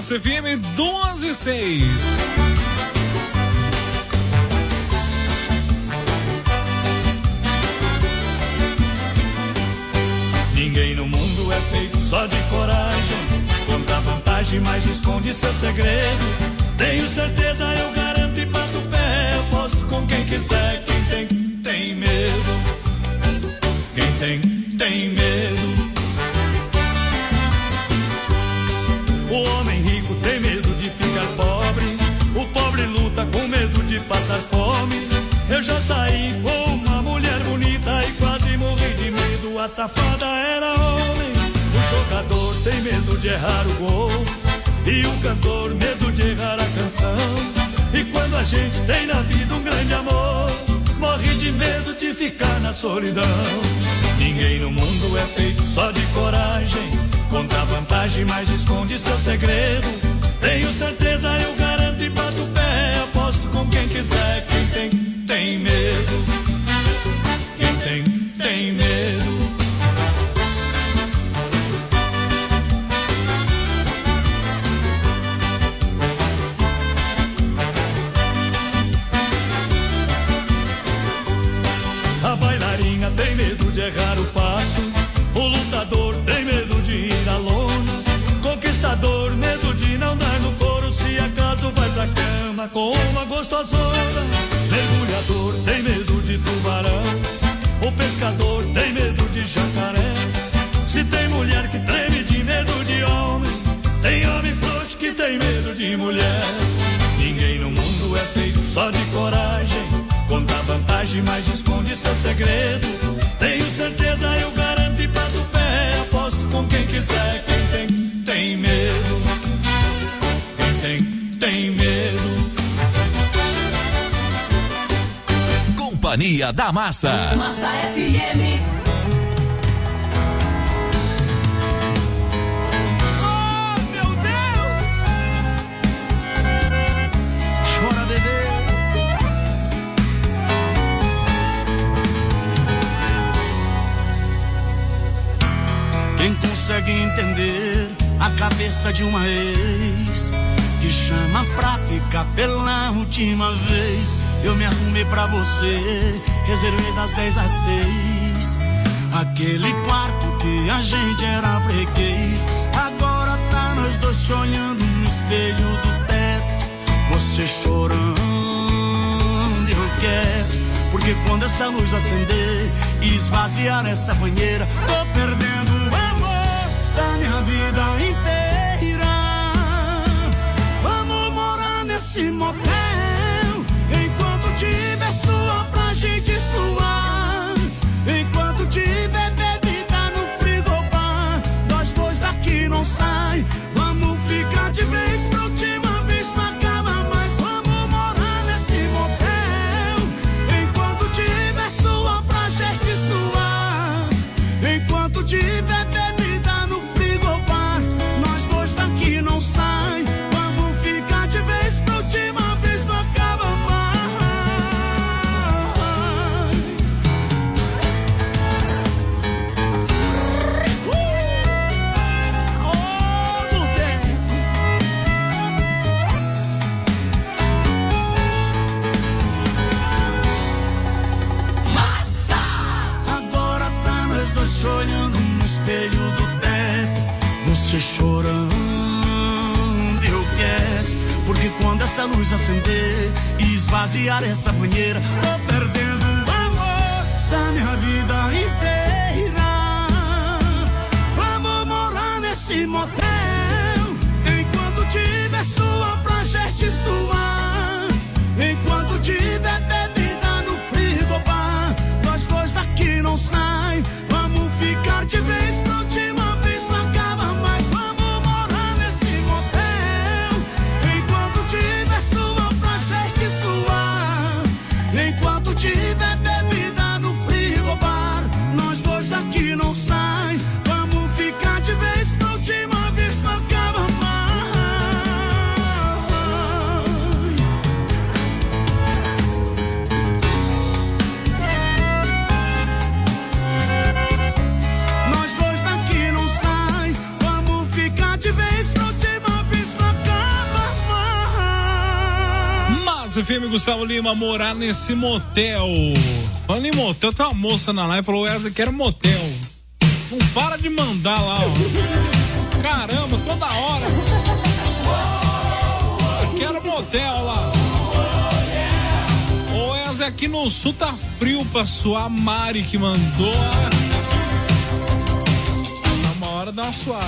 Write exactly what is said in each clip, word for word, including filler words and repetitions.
Massa F M doze e seis. Ninguém no mundo é feito só de coragem. Conta vantagem, mas esconde seu segredo. Tenho certeza, eu garanto e bato o pé. Aposto com quem quiser. Quem tem, tem medo. Quem tem, tem medo. O homem rico tem medo de ficar pobre. O pobre luta com medo de passar fome. Eu já saí com uma mulher bonita e quase morri de medo. A safada era homem. O jogador tem medo de errar o gol. E o cantor medo de errar a canção. E quando a gente tem na vida um grande amor, morre de medo de ficar na solidão. Ninguém no mundo é feito só de coragem. Conta vantagem, mas esconde seu segredo. Tenho certeza, eu garanto e bato o pé. Aposto com quem quiser. Quem tem, tem medo. Quem tem, tem medo. A bailarina tem medo de errar o passo. O lutador tem medo de ir à lona. Conquistador, medo de não dar no couro. Se acaso vai pra cama com uma gostosona. Mergulhador tem medo de tubarão. O pescador tem medo de jacaré. Se tem mulher que treme de medo de homem, tem homem frouxo que tem medo de mulher. Ninguém no mundo é feito só de coragem. Conta vantagem, mas esconde seu segredo. Tenho certeza, eu garanto e bato o pé. Aposto com quem quiser. Quem tem, tem medo. Quem tem, tem medo. Companhia da Massa. Massa F M. Oh, meu Deus! Chora, bebê. Quem consegue entender a cabeça de uma ex que chama pra ficar pela última vez? Eu me arrumei pra você, reservei das dez às seis. Aquele quarto que a gente era freguês. Agora tá nós dois se olhando no espelho do teto. Você chorando, eu quero. Porque quando essa luz acender e esvaziar essa banheira, tô perdendo o amor da minha vida inteira. Vamos morar nesse motel, enquanto tiver suor pra gente suar, enquanto tiver bebida no frigobar, nós dois daqui não sai. Vamos ficar de vez pra última vez, não acaba mais. Vamos morar nesse motel, enquanto tiver suor pra gente suar, enquanto tiver bebida no frigobar, nós dois daqui não sai. Vamos ficar de vez pra última vez, não acaba mais. Agora tá nós dois olhando no espelho do teto. Você chorando, eu quero. Porque quando essa luz acender e esvaziar essa banheira, tô perdendo o amor da minha vida inteira. Vamos morar nesse motel, enquanto tiver suor pra gente suar, enquanto tiver bebida no frigobar, nós dois daqui não sai. Vamos ficar de vez pra última vez, não acaba mais. Vamos morar nesse motel, enquanto tiver suor pra gente suar, enquanto tiver Massa F M, Gustavo Lima, morar nesse motel. Falando em motel, tem uma moça na live e falou: Wesley, quero motel. Não para de mandar lá, ó. Caramba, toda hora. Eu quero motel lá. Ô Wesley, aqui no sul tá frio pra suar. A Mari que mandou. Tá uma hora dá uma suada.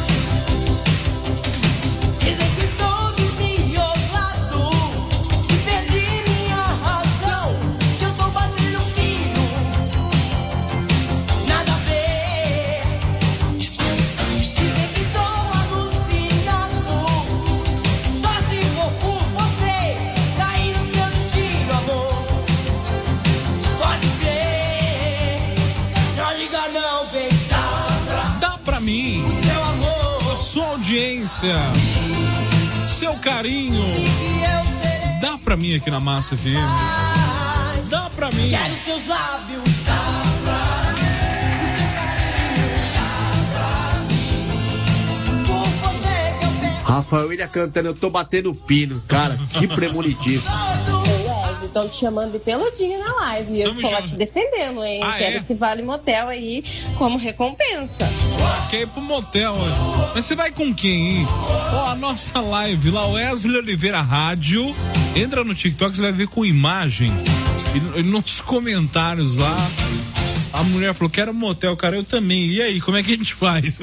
Dizem que sou desmiolado e perdi minha razão, que eu tô batendo fino, nada a ver. Dizem que sou alucinado, só se for por você cair no seu destino, amor. Pode crer, não liga não, vem cá. Dá pra mim. O seu amor, a sua audiência, seu carinho, dá pra mim aqui na Massa F M. Dá pra mim. Quero seus lábios, dá pra mim. O seu carinho, dá pra mim. Por você que eu pego. Rafael William cantando, eu tô batendo pino. Cara, que premonitivo. Estão te chamando de peludinho na live. E eu estou lá te defendendo, hein? Ah, Quero é? esse vale motel aí como recompensa. Quer ir pro motel, ó. Mas você vai com quem, hein? Ó, a nossa live lá, Wesley Oliveira Rádio. Entra no TikTok, você vai ver com imagem. E, e nos comentários lá, a mulher falou: quero motel, cara, eu também. E aí, como é que a gente faz?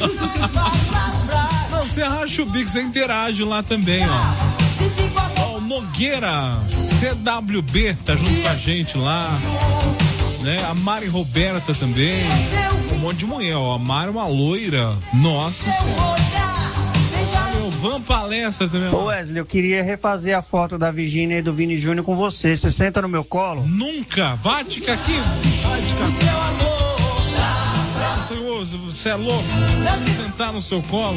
Não, você racha o bico, você interage lá também, ó. Ó, o Nogueira C W B tá junto com a gente lá, né? A Mari Roberta também. Um monte de mulher, ó. A Mari é uma loira. Nossa Senhora. O Van Palestra também. Ô Wesley, eu queria refazer a foto da Virgínia e do Vini Júnior com você. Você senta no meu colo? Nunca. Vática aqui. Vática. Você é louco? Sentar no seu colo.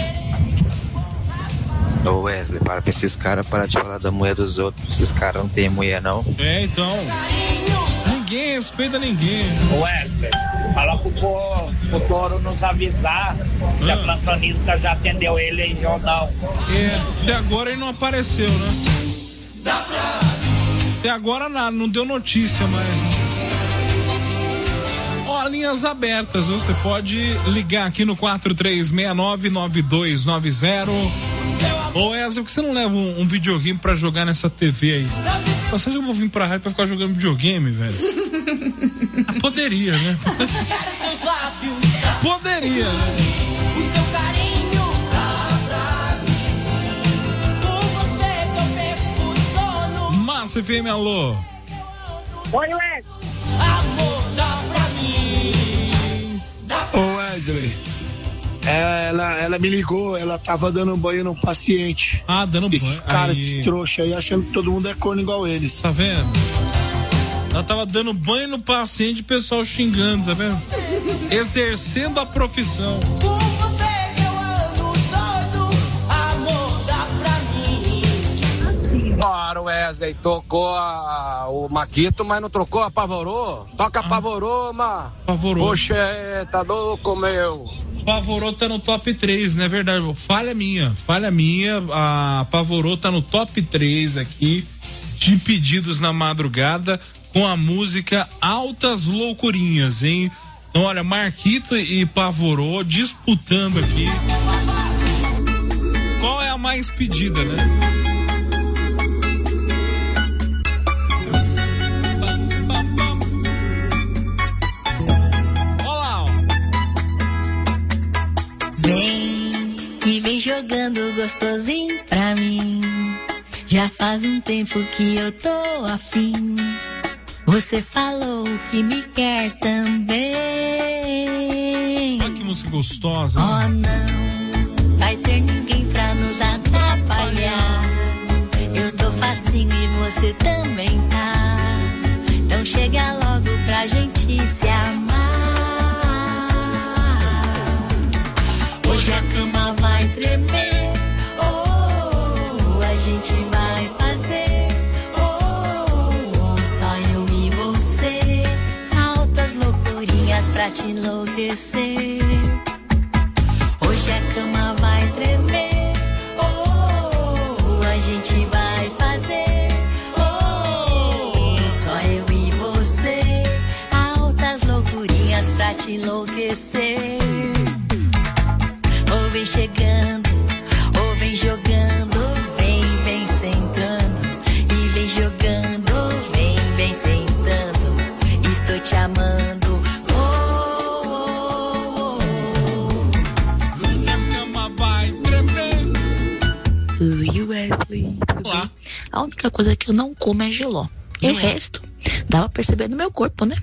Ô Wesley, para pra esses caras parar de falar da mulher dos outros. Esses caras não tem mulher, não. É, então. Ninguém respeita ninguém. Ô Wesley, fala pro, pro Toro nos avisar se ah. a plantonista já atendeu ele aí ou não. É, até agora ele não apareceu, né? Até agora nada, não deu notícia, mas... Ó, linhas abertas, você pode ligar aqui no quatro três seis nove nove dois nove zero. Ô Wesley, por que você não leva um, um videogame pra jogar nessa T V aí? Você já vou vir pra rádio pra ficar jogando videogame, velho? Ah, poderia, né? Poderia, né? O seu carinho dá pra mim. Por você que eu perco o sono. Massa F M, alô. Oi, Wesley. Amor, dá pra mim. Ô Wesley, ela, ela me ligou, ela tava dando banho num paciente. Ah, dando banho. Esses caras, esses trouxas aí, achando que todo mundo é corno igual eles. Tá vendo? Ela tava dando banho no paciente e o pessoal xingando, tá vendo? Exercendo a profissão. Por você que eu ando todo. Amor, dá pra mim. Claro, Wesley, tocou a, o Maquito, mas não trocou a Pavorô. Toca a ah. Pavorô, ma. Pavorô. Poxa, tá louco, meu. Pavorô tá no top três, não é verdade? Falha minha, falha minha. A Pavorô tá no top três aqui de pedidos na madrugada com a música Altas Loucurinhas, hein? Então, olha, Marquito e Pavorô disputando aqui. Qual é a mais pedida, né? Vem e vem jogando gostosinho pra mim. Já faz um tempo que eu tô afim. Você falou que me quer também. Olha que música gostosa. Oh, não vai ter ninguém pra nos atrapalhar. Eu tô facinho e você também tá. Então chega logo pra gente se amar. Hoje a cama vai tremer. Oh, a gente vai fazer. Oh, só eu e você. Altas loucurinhas pra te enlouquecer. Hoje a cama vai tremer. Oh, a gente vai fazer. te enlouquecer. Ou vem chegando, ou vem jogando, vem, vem sentando. E vem jogando, vem, vem sentando. Estou te amando. Oh, oh, oh. Minha cama vai tremer. Oi, Wesley. Olá. A única coisa que eu não como é geló. E o resto, dá pra perceber no meu corpo, né?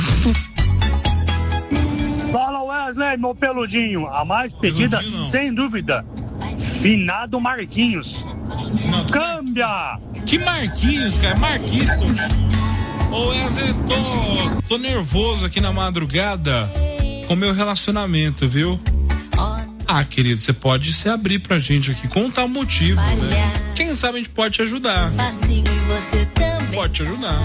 Fala, Wesley, meu peludinho. A mais pedida, sem dúvida, finado Marquinhos. Não, Câmbia! Que Marquinhos, cara? Marquito. Ô Wesley, tô, tô nervoso aqui na madrugada com meu relacionamento, viu? Ah, querido, você pode se abrir pra gente aqui, contar o motivo, né? Quem sabe a gente pode te ajudar. Pode te ajudar.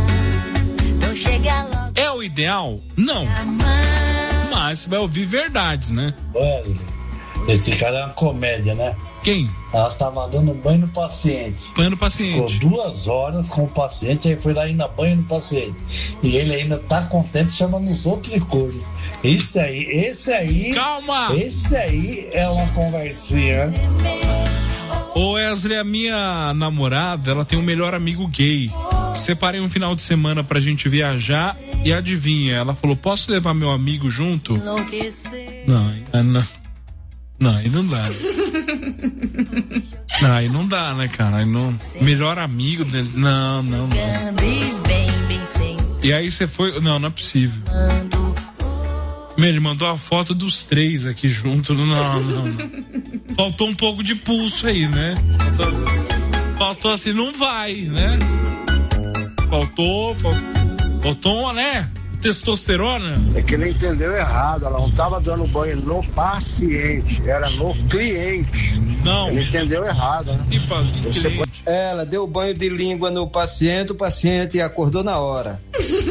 É o ideal? Não. Mas você vai ouvir verdades, né? Wesley, esse cara é uma comédia, né? Quem? Ela tava dando banho no paciente. Banho no paciente. Ficou duas horas com o paciente, aí foi lá ainda banho no paciente. E ele ainda tá contente chamando os outros de coisa. Isso aí, esse aí. Calma! Esse aí é uma conversinha. Ô Wesley, a minha namorada, ela tem um melhor amigo gay. Separei um final de semana pra gente viajar e adivinha, ela falou, posso levar meu amigo junto? Não, não. Não, aí não dá. Não, aí não dá, né, cara? Aí não... Melhor amigo dele. Não, não, não. E aí você foi. Não, não é possível. Ele mandou a foto dos três aqui junto. Não, não, não. Faltou um pouco de pulso aí, né? Faltou, faltou assim, não vai, né? Faltou, faltou, faltou, né? Testosterona? É que ele entendeu errado, ela não estava dando banho no paciente, era no cliente. Não. Ele entendeu errado, né? E pra, Você pode... Ela deu banho de língua no paciente, o paciente acordou na hora.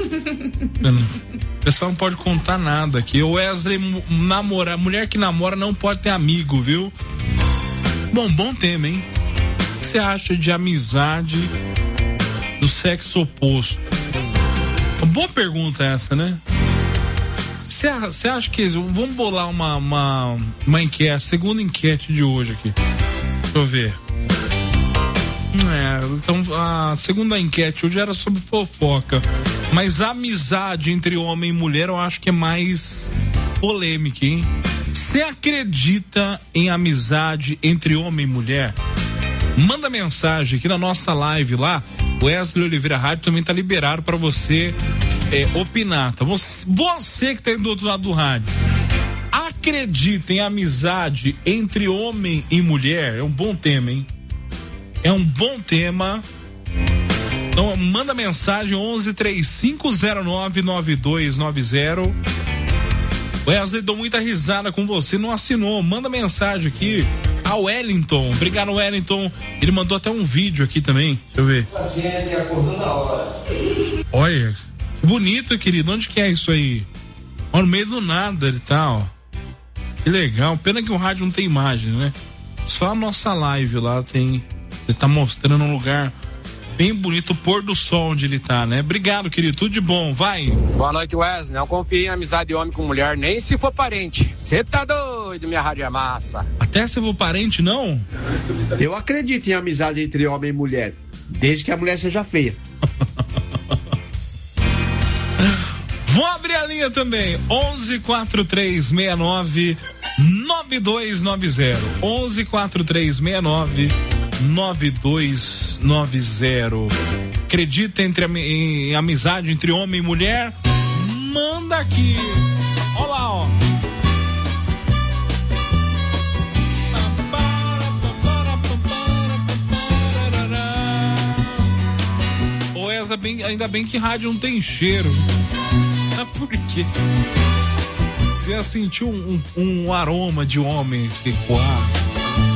O pessoal não pode contar nada aqui. O Wesley, namora, mulher que namora não pode ter amigo, viu? Bom, bom tema, hein? O que você acha de amizade do sexo oposto? Boa pergunta essa, né? Você acha que... Vamos bolar uma, uma, uma enquete, segunda enquete de hoje aqui. Deixa eu ver. É, então a segunda enquete hoje era sobre fofoca. Mas a amizade entre homem e mulher eu acho que é mais polêmica, hein? Você acredita em amizade entre homem e mulher? Manda mensagem aqui na nossa live lá. O Wesley Oliveira Rádio também tá liberado para você é, opinar, tá? Você, você que tá do outro lado do rádio, acredita em amizade entre homem e mulher? É um bom tema, hein? É um bom tema. Então manda mensagem onze três cinco zero nove nove dois nove zero. Wesley, dou muita risada com você, não assinou, manda mensagem aqui. A Wellington, obrigado Wellington, ele mandou até um vídeo aqui também, deixa eu ver. O paciente acordou na hora. Olha, que bonito, querido, onde que é isso aí? Ó, no meio do nada ele tá, ó. Que legal, pena que o rádio não tem imagem, né? Só a nossa live lá tem, ele tá mostrando um lugar bem bonito, o pôr do sol onde ele tá, né? Obrigado, querido, tudo de bom, vai. Boa noite, Wesley. Não confie em amizade de homem com mulher, nem se for parente. Você tá doido, minha rádio é massa. Até se for parente, não? Eu acredito em amizade entre homem e mulher, desde que a mulher seja feia. Vou abrir a linha também, onze quatro três seis nove nove dois nove zero, onze quatro três seis nove nove dois nove zero. Acredita entre, em amizade entre homem e mulher? Manda aqui. Olha lá, ó. Ô, essa bem, ainda bem que rádio não tem cheiro. Por quê? Você já sentiu um, um, um aroma de homem que quase.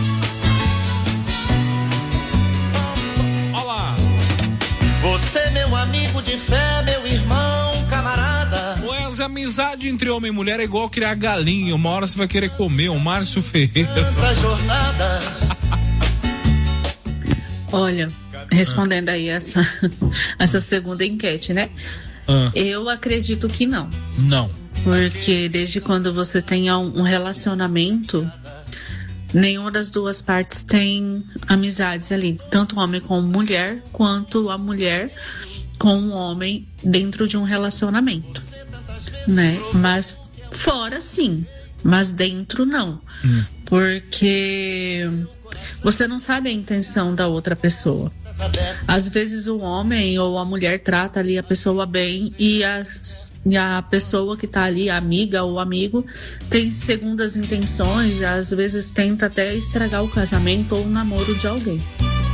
Você, meu amigo de fé, meu irmão, camarada. Mas a amizade entre homem e mulher é igual criar galinha. Uma hora você vai querer comer, o Márcio Ferreira. Olha, respondendo aí essa, essa segunda enquete, né? Ah. Eu acredito que não. Não. Porque desde quando você tem um relacionamento, nenhuma das duas partes tem amizades ali. Tanto o homem com mulher, quanto a mulher com o homem dentro de um relacionamento, né? Mas fora sim, mas dentro não. Hum. Porque você não sabe a intenção da outra pessoa. Às vezes o homem ou a mulher trata ali a pessoa bem e a, e a pessoa que tá ali, a amiga ou amigo, tem segundas intenções e às vezes tenta até estragar o casamento ou o namoro de alguém.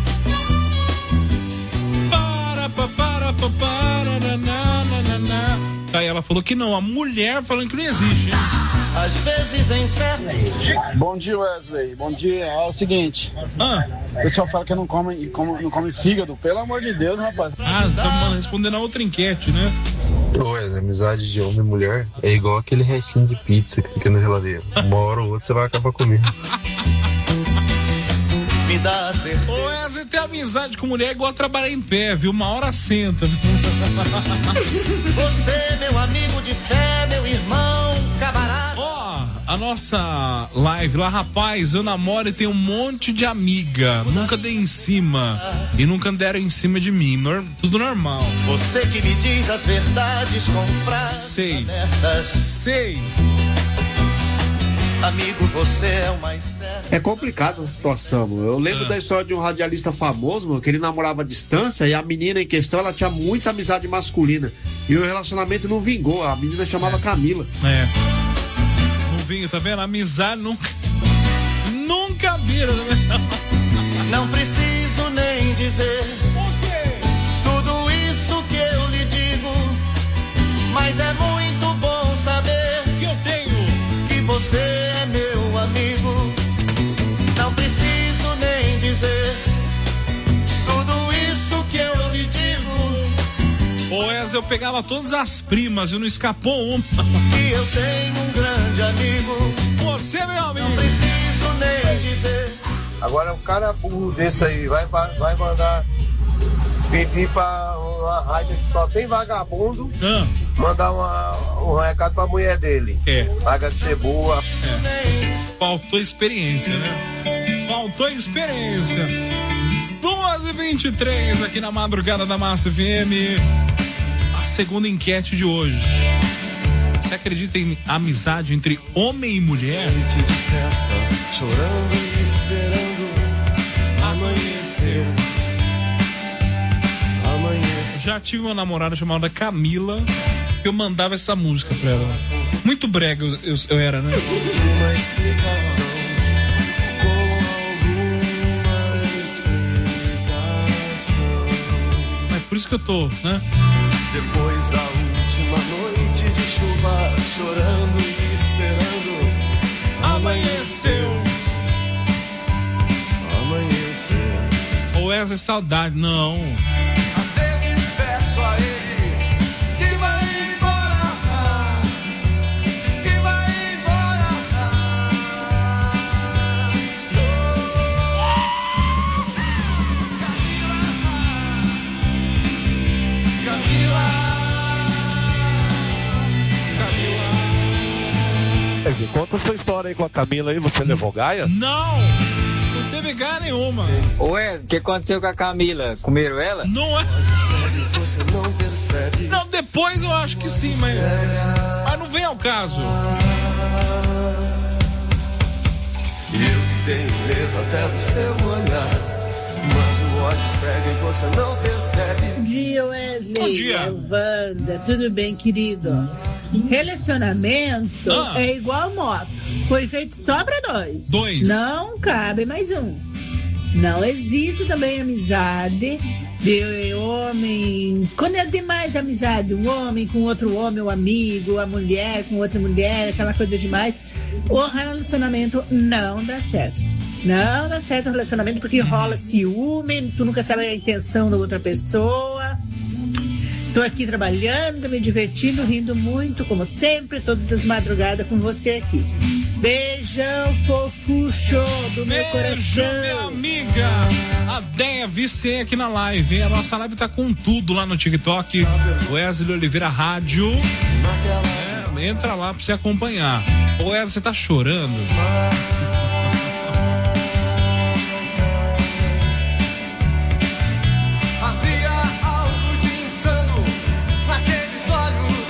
Para, para, para, para, para, na, na, na. Aí ela falou que não, a mulher falando que não existe, hein? Às vezes em certo. Bom dia, Wesley. Bom dia. É o seguinte. Ah. O pessoal fala que não come, come, não come fígado. Pelo amor de Deus, rapaz. Ah, estamos respondendo a outra enquete, né? Ô, Wesley, amizade de homem e mulher é igual aquele restinho de pizza que fica na geladeira. Uma hora ou outra você vai acabar comendo. Me dá certeza. Ô, Wesley, ter amizade com mulher é igual trabalhar em pé, viu? Uma hora senta. Você, meu amigo de fé, meu irmão, camarada. Ó, oh, a nossa live lá, rapaz, eu namoro e tenho um monte de amiga. Nunca dei em cima. E nunca deram em cima de mim. Nor- tudo normal. Você que me diz as verdades com frases Sei. abertas. Sei. Amigo, você é o mais certo. É complicada essa situação, mano. Eu lembro Ah. da história de um radialista famoso, mano, que ele namorava à distância e a menina em questão, ela tinha muita amizade masculina. E o relacionamento não vingou. A menina chamava Camila. É. Não vinho, tá vendo? Amizade nunca. Nunca vira, né? Não preciso nem dizer tudo isso que eu lhe digo, mas é muito bom saber que eu tenho. Você é meu amigo. Não preciso nem dizer tudo isso que eu lhe digo. Ô, Wesley, eu pegava todas as primas e não escapou uma. E eu tenho um grande amigo. Você, meu amigo. Não preciso nem dizer. Agora um cara burro desse aí vai, vai mandar pedir pra uma rádio que só tem vagabundo, ah. mandar uma, um recado pra mulher dele. É. Paga de ser boa. É. Faltou experiência, né? Faltou experiência. duas e vinte e três aqui na madrugada da Massa F M. A segunda enquete de hoje. Você acredita em amizade entre homem e mulher? Noite de festa, chorando e esperando. Amanheceu. Já tive uma namorada chamada Camila, que eu mandava essa música pra ela. Muito brega eu, eu, eu era, né? Uma explicação, com alguma explicação. É por isso que eu tô, né? Depois da última noite de chuva, chorando e esperando, amanheceu. Amanheceu. Ou essa saudade, não. A ele que vai embora, que vai embora. Camila, Camila, Camila. Conta a sua história aí com a Camila aí, você levou gaia? Não! Não teve gaia nenhuma. Ô Wes, o que aconteceu com a Camila? Comeram ela? Não é. Você não percebe. Não, depois eu acho que sim, mas, mas não vem ao caso. Eu que tenho medo até do seu olhar, mas o ódio cega e você não percebe. Bom dia, Wesley. Bom dia. É o Wanda. Tudo bem, querido? Relacionamento ah. é igual moto. Foi feito só pra dois. Dois. Não cabe mais um. Não existe também amizade de homem. Quando é demais amizade, um homem com outro homem, o amigo, a mulher com outra mulher, aquela coisa demais, o relacionamento não dá certo. Não dá certo o relacionamento porque rola ciúme, tu nunca sabe a intenção da outra pessoa. Tô aqui trabalhando, me divertindo, rindo muito, como sempre, todas as madrugadas com você aqui. Beijão, fofucho do meu coração. Beijo, minha amiga. A Deia Vicente aqui na live, hein? A nossa live tá com tudo lá no TikTok. Wesley Oliveira Rádio. É, entra lá pra você acompanhar. Ô, Wesley, você tá chorando? Havia algo de insano naqueles olhos.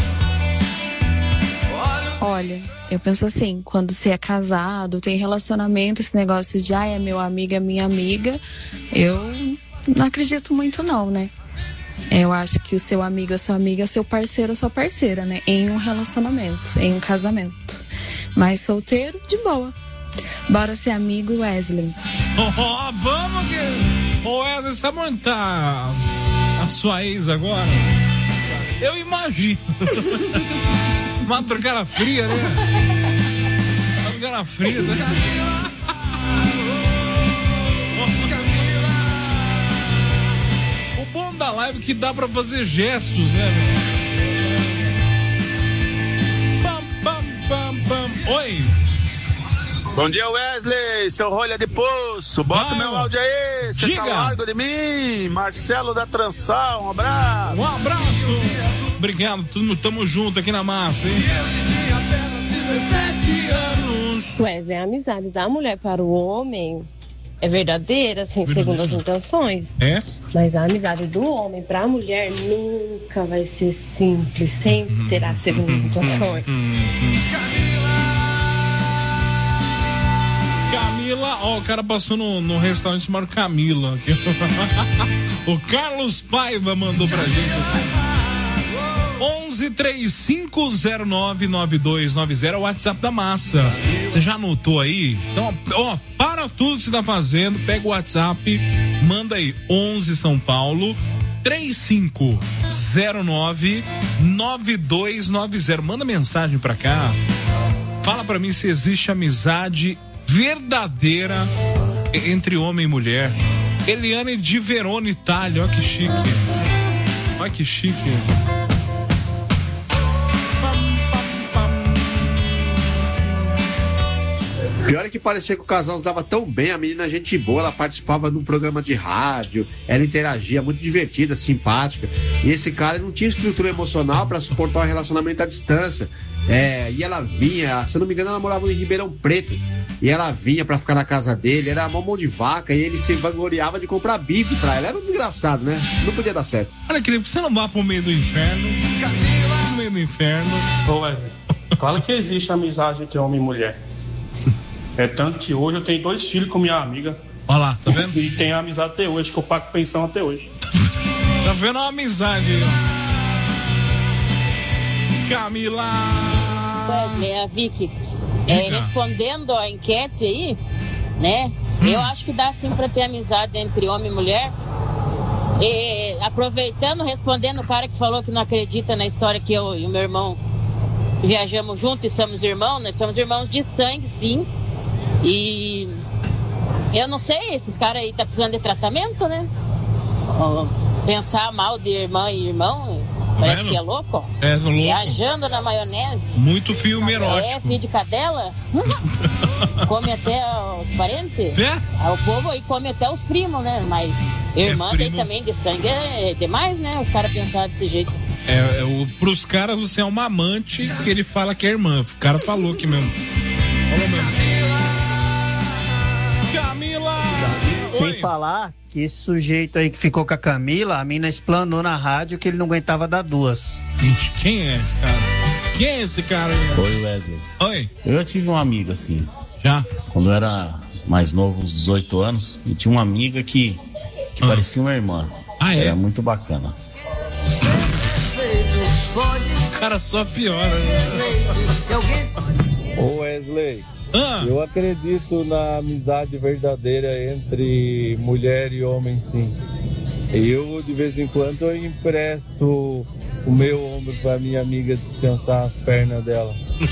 Olha, eu penso assim, quando você é casado, tem relacionamento, esse negócio de, ah, é meu amigo, é minha amiga, eu não acredito muito não, né? Eu acho que o seu amigo, a sua amiga, seu parceiro, a sua parceira, né? Em um relacionamento, em um casamento. Mas solteiro, de boa. Bora ser amigo, Wesley. Oh, vamos, que... Ô, Wesley, sabe onde tá a sua ex agora? Eu imagino. Madrugada fria, né? Madrugada fria, né? O bom da live é que dá pra fazer gestos, né? Pam, pam, pam, pam. Oi. Bom dia, Wesley, seu rolha de poço. Bota o meu áudio aí. Você tá largo de mim. Marcelo da Trançal, um abraço. Um abraço. Obrigado, tamo, tamo junto aqui na massa, hein? Wesley, a amizade da mulher para o homem é verdadeira, assim, segundo as intenções. É? Mas a amizade do homem para a mulher nunca vai ser simples, sempre terá segundas intenções. Camila, ó, o cara passou no, no restaurante chamado Camila. Aqui. O Carlos Paiva mandou pra gente. onze três cinco zero nove nove dois nove zero é o WhatsApp da massa. Você já anotou aí? Então, ó, para tudo que você tá fazendo, pega o WhatsApp, manda aí onze São Paulo três cinco zero nove nove dois nove zero. Manda mensagem pra cá. Fala pra mim se existe amizade verdadeira entre homem e mulher. Eliane de Verona, Itália. Olha que chique. Olha que chique. Pior é que parecia que o casal se dava tão bem, a menina gente boa, ela participava de um programa de rádio, ela interagia, muito divertida, simpática, e esse cara não tinha estrutura emocional pra suportar um relacionamento à distância. É, e ela vinha, se eu não me engano, ela morava em Ribeirão Preto, e ela vinha pra ficar na casa dele, era uma mão de vaca, e ele se vangloriava de comprar bife pra ela. Era um desgraçado, né? Não podia dar certo. Olha, querido, você não vá pro meio do inferno. No meio do inferno. Ô, Wesley, claro que existe amizade entre homem e mulher. É tanto que hoje eu tenho dois filhos com minha amiga. Olha lá, tá vendo? E tem amizade até hoje, que eu pago pensão até hoje. Tá vendo uma amizade aí, ó. Camila! Wesley, a Vicky, é, respondendo a enquete aí, né? Hum. Eu acho que dá sim pra ter amizade entre homem e mulher. E, aproveitando, respondendo o cara que falou que não acredita na história que eu e o meu irmão viajamos juntos e somos irmãos, nós somos irmãos de sangue, sim. E eu não sei, esses caras aí tá precisando de tratamento, né? Pensar mal de irmã e irmão, parece é, que é louco. É louco. Viajando na maionese. Muito filme erótico. É, filho de cadela. Come até os parentes. É? O povo aí come até os primos, né? Mas irmã é daí também de sangue é demais, né? Os caras pensarem desse jeito. É, é o, pros caras você é uma amante que ele fala que é irmã. O cara falou aqui mesmo. Falou mesmo. Camila! Sem falar que esse sujeito aí que ficou com a Camila, a mina explanou na rádio que ele não aguentava dar duas. Gente, quem é esse cara? Quem é esse cara aí? Oi, Wesley. Oi. Eu já tive uma amiga assim. Já? Quando eu era mais novo, uns dezoito anos, eu tinha uma amiga que, que ah. parecia uma irmã. Ah, é? Era muito bacana. O cara só piora. Ô Wesley, ah. eu acredito na amizade verdadeira entre mulher e homem, sim. Eu, de vez em quando, eu empresto o meu ombro pra minha amiga descansar as pernas dela.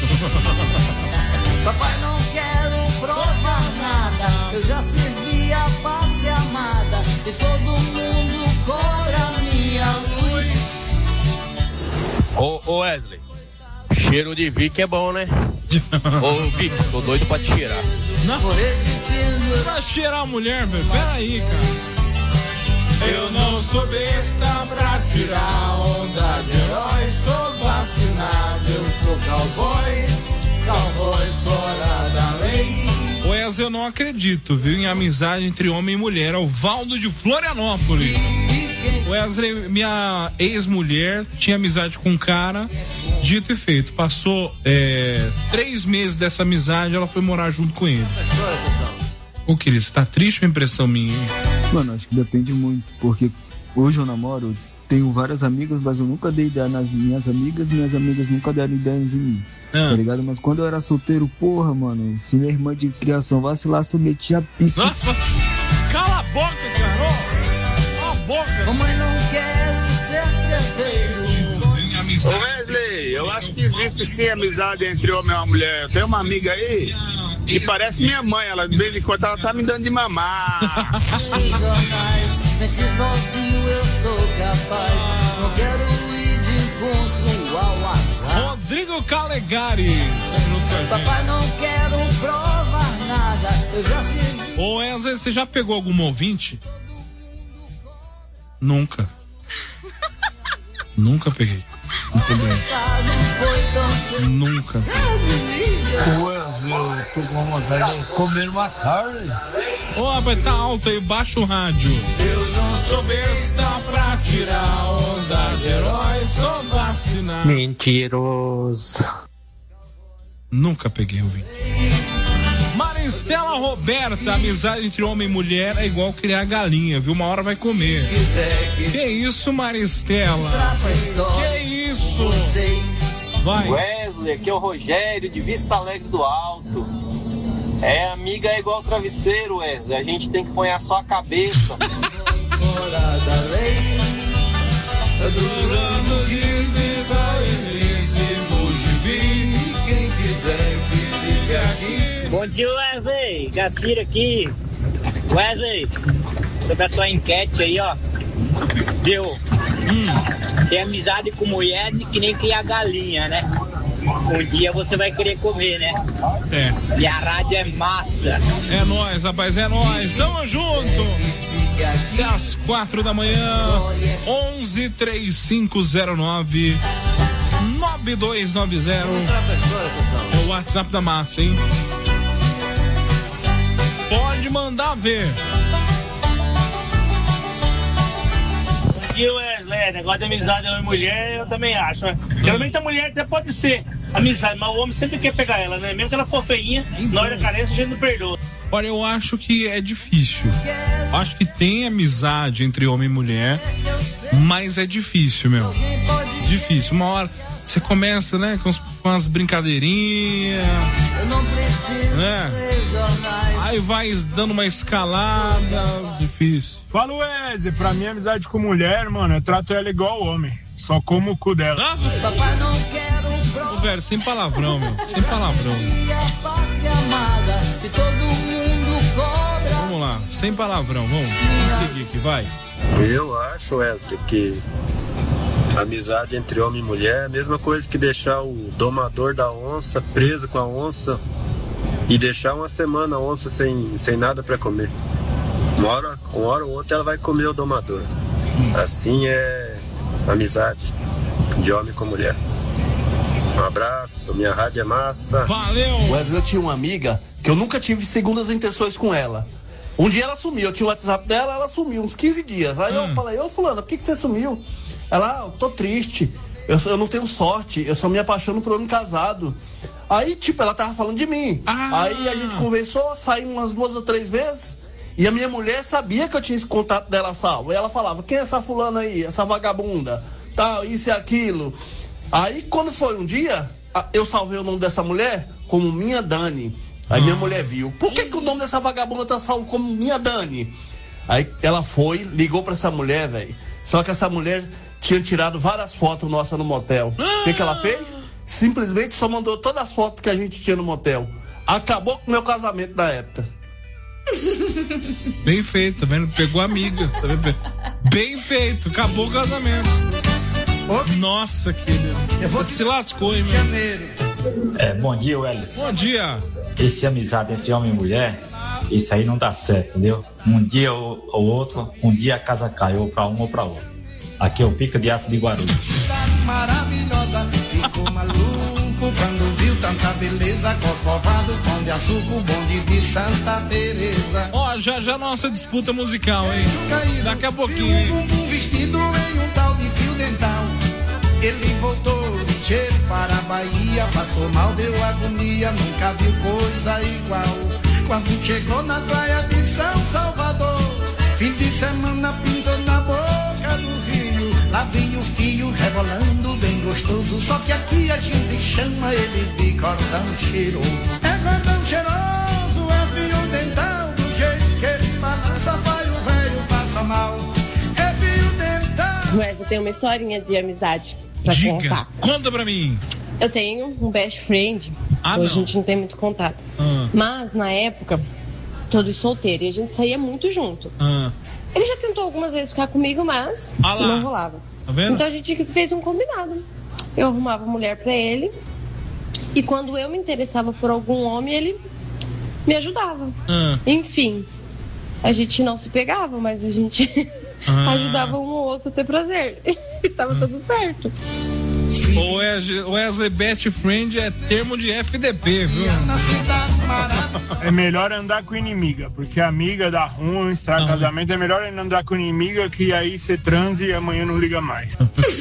Papai, não quero provar nada, eu já servi a pátria amada, e todo mundo cobra minha luz. Ô, ô Wesley, cheiro de Vic é bom, né? Ô Vic, tô doido pra te cheirar. Não, pra cheirar a mulher, velho, pera aí, cara. Eu não sou besta pra tirar onda de herói, sou vacinado, eu sou cowboy, cowboy fora da lei. Pois eu não acredito, viu, em amizade entre homem e mulher. É o Valdo de Florianópolis. Wesley, minha ex-mulher tinha amizade com um cara, dito e feito. Passou é, três meses dessa amizade, ela foi morar junto com ele. Ô, querido, você tá triste ou impressão minha, hein? Mano, acho que depende muito, porque hoje eu namoro, tenho várias amigas, mas eu nunca dei ideia nas minhas amigas, minhas amigas nunca deram ideias em mim, ah. tá ligado? Mas quando eu era solteiro, porra, mano, se minha irmã de criação vacilasse, eu metia pica. Cala a boca, cara! Cala a boca! Mamãe não quer ser perfeito. Ô Wesley, eu acho que existe sim amizade entre homem e uma mulher. Eu tenho uma amiga aí que parece minha mãe, ela de vez em quando ela tá me dando de mamar. Jornais, mentir sozinho eu sou capaz. Não quero ir de encontro ao azar. Rodrigo Calegari. Papai, não quero provar nada. Eu já cheguei. Ô Wesley, você já pegou algum ouvinte? Nunca. Nunca peguei. Nunca. Wesley, eu tô com vontade de comer uma carne. Ô, oh, mas tá alto aí, baixa o rádio. Eu não sou besta pra tirar onda de herói, sou vacinado. Mentiroso. Nunca peguei ouvinte. Maristela Roberta, amizade entre homem e mulher é igual criar galinha, viu? Uma hora vai comer. Que isso, Maristela? Que isso? Vai. Wesley, aqui é o Rogério, de Vista Alegre do Alto. É, amiga é igual travesseiro, Wesley. A gente tem que ponhar só a cabeça. Fora da lei, durando de quem quiser que fique aqui. Bom dia, Wesley. Jacir aqui. Wesley, sobre a tua enquete aí, ó. Deu. Hum. Tem amizade com mulher que nem criar galinha, né? Um dia você vai querer comer, né? É. E a rádio é massa. É nóis, rapaz, é nóis. Tamo junto. Até às quatro da manhã. onze, trinta e cinco zero nove, nove dois nove zero. O WhatsApp da massa, hein? Pode mandar ver. E o Wesley, negócio de amizade homem e mulher, eu também acho. Né? Geralmente a mulher até pode ser amizade, mas o homem sempre quer pegar ela, né? Mesmo que ela for feinha, na hora da carência a gente não perdoa. Olha, eu acho que é difícil. Acho que tem amizade entre homem e mulher, mas é difícil, meu. Difícil. Uma hora você começa, né, com, os, com as brincadeirinhas, né? Aí vai dando uma escalada, difícil. Fala, Wesley, pra mim amizade com mulher, mano, eu trato ela igual homem. Só como o cu dela. Ah? Ô, velho, sem palavrão, meu. Sem palavrão. Vamos lá, sem palavrão, vamos. Vamos seguir aqui, vai. Eu acho, Wesley, que amizade entre homem e mulher é a mesma coisa que deixar o domador da onça preso com a onça e deixar uma semana a onça sem, sem nada pra comer. Uma hora, uma hora ou outra ela vai comer o domador. Assim é amizade de homem com mulher. Um abraço, minha rádio é massa. Valeu! Wesley, eu tinha uma amiga que eu nunca tive segundas intenções com ela. Um dia ela sumiu, eu tinha o WhatsApp dela, ela sumiu, uns quinze dias. Aí hum. eu falei, ô fulana, por que, que você sumiu? Ela, ah, eu tô triste, eu, eu não tenho sorte, eu só me apaixono por homem casado. Aí, tipo, ela tava falando de mim. Ah. Aí a gente conversou, saímos umas duas ou três vezes. E a minha mulher sabia que eu tinha esse contato dela salvo. E ela falava, quem é essa fulana aí, essa vagabunda? Tal, isso e aquilo. Aí, quando foi um dia, eu salvei o nome dessa mulher como Minha Dani. Aí minha mulher viu, por que, que o nome dessa vagabunda tá salvo como Minha Dani? Aí ela foi, ligou pra essa mulher, velho. Só que essa mulher tinha tirado várias fotos nossas no motel. O que, que ela fez? Simplesmente só mandou todas as fotos que a gente tinha no motel. Acabou com o meu casamento da época. Bem feito, tá vendo? Pegou a amiga. Tá vendo? Bem feito, acabou o casamento. Nossa, querido. Você se lascou, hein, meu? É, bom dia, Welles. Bom dia. Esse amizade entre homem e mulher, isso aí não dá certo, entendeu? Um dia ou, ou outro, um dia a casa cai, ou pra um ou pra outro. Aqui é o Pica de Aço de Guarulhos. Maravilhosa, ficou maluco Teresa, Corcovado, Pão de Açúcar, o bonde de Santa Teresa. Ó, já já nossa disputa musical, hein? Daqui a pouquinho, hein? Um vestido em um tal de fio dental. Ele voltou de cheiro para a Bahia, passou mal, deu agonia, nunca viu coisa igual. Quando chegou na praia de São Salvador, fim de semana pintou na boca do rio. Lá vinha o fio rebolando bem gostoso, só que aqui a gente chama ele de cordão cheiroso. É cordão cheiroso, é fio dental, do jeito que ele balança, vai o velho passa mal. É fio dental. Mas eu tenho uma historinha de amizade pra Diga, contar. conta pra mim. Eu tenho um best friend, Ah, hoje não. a gente não tem muito contato. Ah. Mas na época, todos solteiros, e a gente saía muito junto. Ah. Ele já tentou algumas vezes ficar comigo, mas Ah lá. não rolava. Tá vendo? Então a gente fez um combinado. Eu arrumava mulher pra ele, e quando eu me interessava por algum homem, ele me ajudava. Ah. Enfim, a gente não se pegava, mas a gente Ah. ajudava um ou outro a ter prazer. E tava tudo certo. O Wesley, Wesley Best Friend é termo de F D P, viu? É melhor andar com inimiga, porque amiga dá ruim, estraga casamento. É melhor ainda andar com inimiga, que aí você transe e amanhã não liga mais.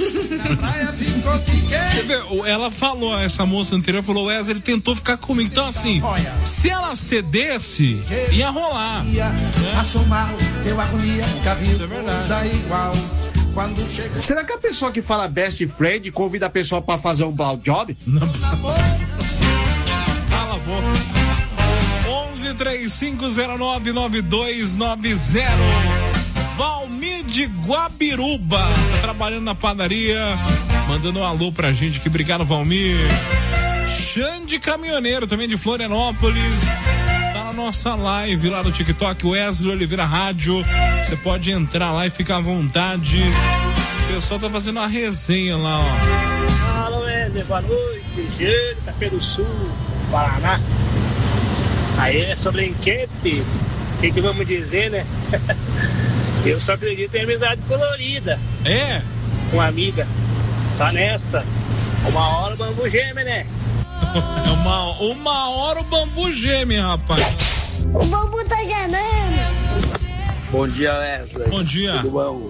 Quer ver, ela falou, essa moça anterior falou, Wesley, ele tentou ficar comigo. Então assim, se ela cedesse, ia rolar. Passou mal, deu agonia, nunca viu é verdade. coisa igual. Quando chega... Será que a pessoa que fala best friend convida a pessoa pra fazer um blowjob? Não. Cala a boca. onze três cinco zero nove nove dois nove zero. Valmir de Guabiruba tá trabalhando na padaria, mandando um alô pra gente aqui. Obrigado, Valmir. Xande Caminhoneiro, também de Florianópolis, tá na nossa live lá no TikTok, Wesley Oliveira Rádio. Você pode entrar lá e ficar à vontade. O pessoal tá fazendo uma resenha lá, ó. Alô, Wesley, boa noite. Gênero, Café do Sul, Paraná. Aí é sobre enquete. O que, que vamos dizer, né? Eu só acredito em amizade colorida. É? Com amiga. Só nessa. Uma hora o bambu geme, né? uma, uma hora o bambu geme, rapaz. O bambu tá gemendo. Bom dia, Wesley. Bom dia. Tudo bom?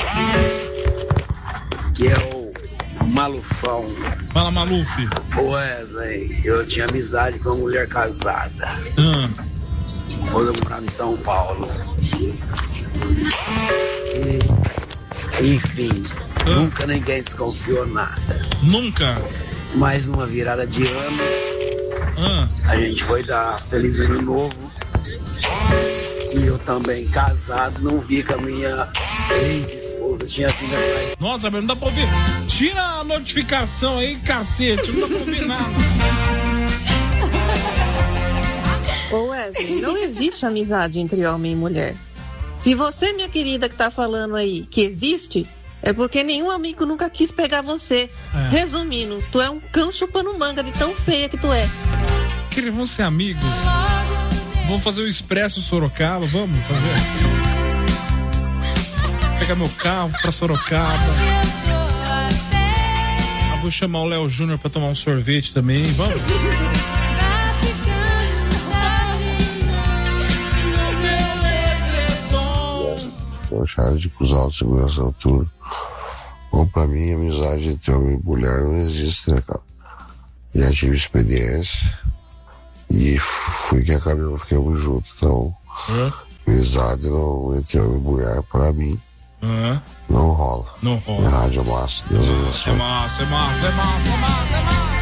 Aqui é o Malufão. Fala, Maluf. Wesley, eu tinha amizade com uma mulher casada. Hum. Quando eu morava em São Paulo. E, enfim, hum. nunca ninguém desconfiou nada. Nunca? Mas numa virada de ano, hum. a gente foi dar Feliz Ano Novo. E eu também, casado, não vi que a minha ex-esposa tinha vindo atrás. Nossa, mas não dá pra ouvir. Tira a notificação aí, cacete. Não dá pra ouvir nada. Ô Wesley, não existe amizade entre homem e mulher. Se você, minha querida, que tá falando aí que existe, é porque nenhum amigo nunca quis pegar você. É. Resumindo, tu é um cão chupando manga de tão feia que tu é. Queridos, vamos ser amigos? Vamos fazer o Expresso Sorocaba? Vamos fazer? Pegar meu carro pra Sorocaba. Eu vou chamar o Léo Júnior pra tomar um sorvete também. Vamos? Eu achava de cruzar de segurança noturna. Bom, pra mim, amizade entre homem e mulher não existe, né, cara? Já tive experiência e fui que acabei, ficamos juntos. Então, uhum. amizade não, entre homem e mulher, pra mim, uhum. não rola. Não rola. Minha rádio é massa, Deus abençoe. É massa, é massa, é massa, é massa, é massa.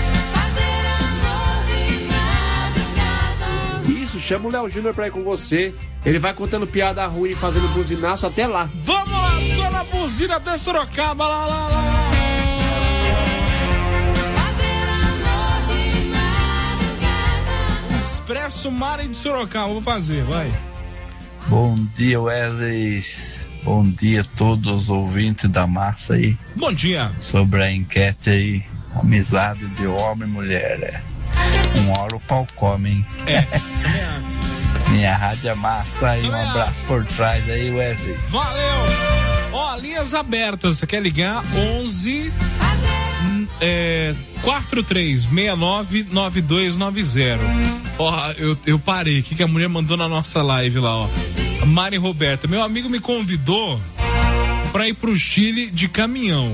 Isso, chama o Léo Júnior pra ir com você. Ele vai contando piada ruim, fazendo buzinaço até lá. Vamos lá, só na buzina até Sorocaba, lá, lá, lá, lá. Expresso Mare de Sorocaba, vou fazer, vai. Bom dia, Wesley. Bom dia a todos os ouvintes da massa aí. Bom dia. Sobre a enquete aí, amizade de homem e mulher, é. Uma hora o pau come, hein? É. Minha rádio é massa aí, um abraço por trás aí, Wesley. Valeu! Ó, linhas abertas, você quer ligar? onze é, quatro três seis nove nove dois nove zero. Ó, eu, eu parei. O que, que a mulher mandou na nossa live lá, ó? A Mari Roberta. Meu amigo me convidou pra ir pro Chile de caminhão.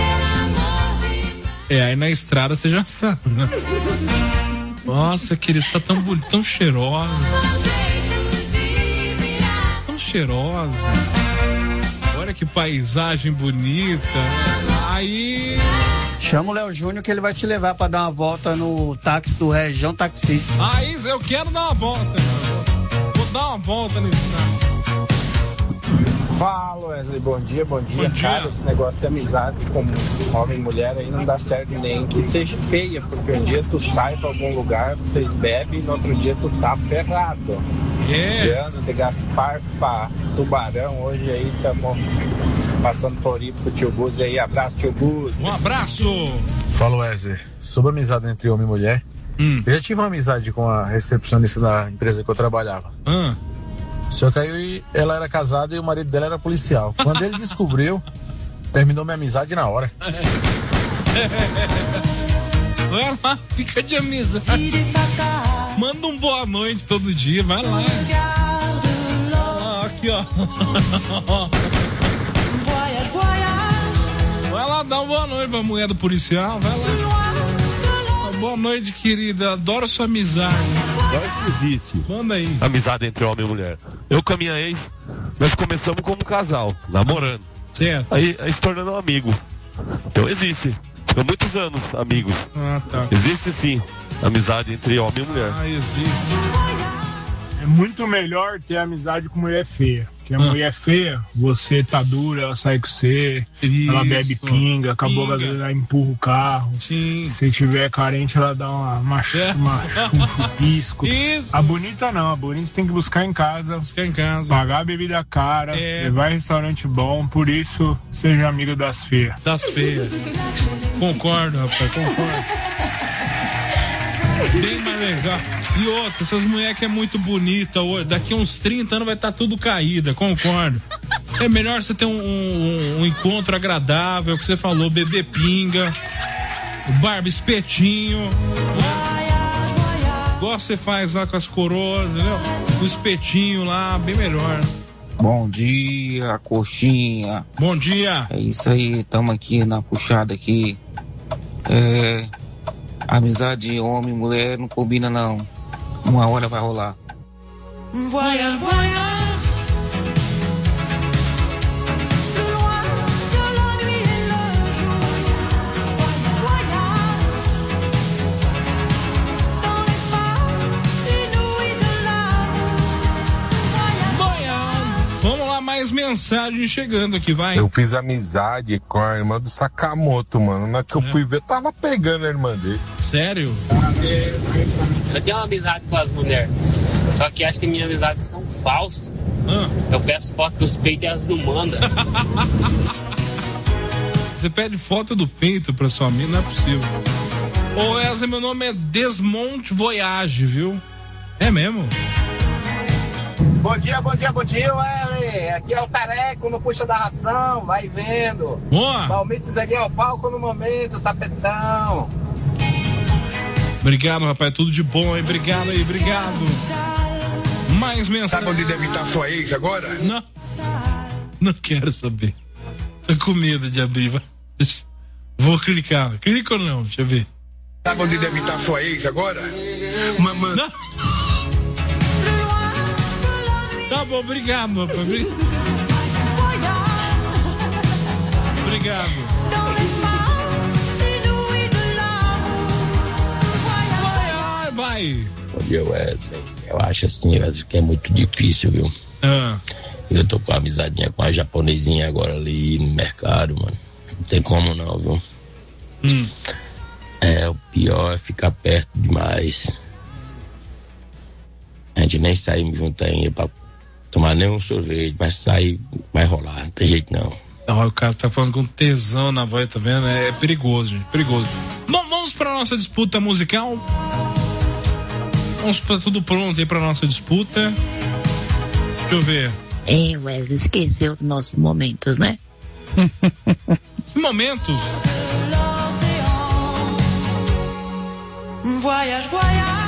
É, aí na estrada você já sabe, né? Nossa, querido, tá tão bonito, tão cheirosa. Tão cheirosa. Olha que paisagem bonita. Aí... Chama o Léo Júnior que ele vai te levar pra dar uma volta no táxi do Região Taxista. Aí eu quero dar uma volta. Vou dar uma volta nesse táxi. Fala, Wesley, bom dia, bom dia. Bom dia. Cara, esse negócio de amizade com homem e mulher aí não dá certo nem que seja feia, porque um dia tu sai pra algum lugar, vocês bebem e no outro dia tu tá ferrado. É. De Gaspar pra Tubarão, hoje aí estamos passando Floripa pro Tio Buzzi aí. Abraço, Tio Buzzi. Um abraço. Fala, Wesley. Sobre amizade entre homem e mulher, hum. eu já tive uma amizade com a recepcionista da empresa que eu trabalhava. Hum. Só que aí ela era casada e o marido dela era policial. Quando ele descobriu, terminou minha amizade na hora. Vai lá, fica de amizade. Manda um boa noite todo dia, vai lá. Ah, aqui, ó. Vai lá dar uma boa noite pra mulher do policial, vai lá. Boa noite, querida. Adoro sua amizade. Agora que existe. Manda aí. Amizade entre homem e mulher. Eu com a minha ex, nós começamos como casal, namorando. Certo. Aí, aí se tornando um amigo. Então existe. Ficou muitos anos amigos. Ah, tá. Existe sim, amizade entre homem e mulher. Ah, existe. É muito melhor ter amizade com mulher feia. Porque a ah. mulher feia, você tá dura, ela sai com você, isso. Ela bebe pinga, acabou a ela empurra o carro. Sim. Se tiver carente, ela dá uma, uma, é. uma um chupisco. Isso. A bonita não, a bonita você tem que buscar em casa. Buscar em casa. Pagar a bebida cara, é. levar em restaurante bom, por isso, seja amigo das feias. Das feias. Concordo, rapaz, concordo. Bem mais legal. E outra, essas mulheres que é muito bonita, daqui a uns trinta anos vai estar tá tudo caída, concordo. É melhor você ter um, um, um encontro agradável, que você falou, beber pinga, barba, espetinho, né? Igual você faz lá com as coroas, entendeu? O espetinho lá, bem melhor. Bom dia, coxinha. Bom dia. É isso aí, estamos aqui na puxada aqui. É, amizade de homem e mulher não combina não. Uma hora vai rolar. Voyage, voyage. Vamos lá, mais mensagem chegando aqui, vai. Eu fiz amizade com a irmã do Sakamoto, mano. Na que eu fui ver, eu tava pegando a irmã dele. Sério? Eu tenho uma amizade com as mulheres, só que acho que minhas amizades são falsas. Ah. Eu peço foto dos peitos e elas não mandam. Você pede foto do peito pra sua amiga, não é possível. Ô Wesley, meu nome é Desmonte Voyage, viu? É mesmo? Bom dia, bom dia, bom dia, Wesley. Aqui é o Tareco no Puxa da Ração, vai vendo. Boa. Palmito Zeguinho ao palco no momento, tapetão. Obrigado, rapaz, tudo de bom, hein? Obrigado aí, obrigado. Mais mensagem. Sabe onde deve estar sua ex agora? Não, não quero saber. Tô com medo de abrir, vai. Vou clicar, clica ou não? Deixa eu ver. Sabe onde deve estar sua ex agora? Mamãe. Não. Tá bom, obrigado, rapaz. Obrigado. Vai, vai. Bom dia, Wesley. Eu acho assim, Wesley, que é muito difícil, viu? Ah. Eu tô com uma amizadinha com a japonesinha agora ali no mercado, mano. Não tem como não, viu? Hum. É, o pior é ficar perto demais. A gente nem saímos junto ainda pra tomar nenhum sorvete, mas sair vai rolar, não tem jeito não. Ó, o cara tá falando com tesão na voz, tá vendo? É, é perigoso, gente, perigoso. Bom, vamos pra nossa disputa musical. Vamos pra tudo pronto aí pra nossa disputa. Deixa eu ver. É, Wesley, esqueceu dos nossos momentos, né? Que momentos? Voyage, voyage.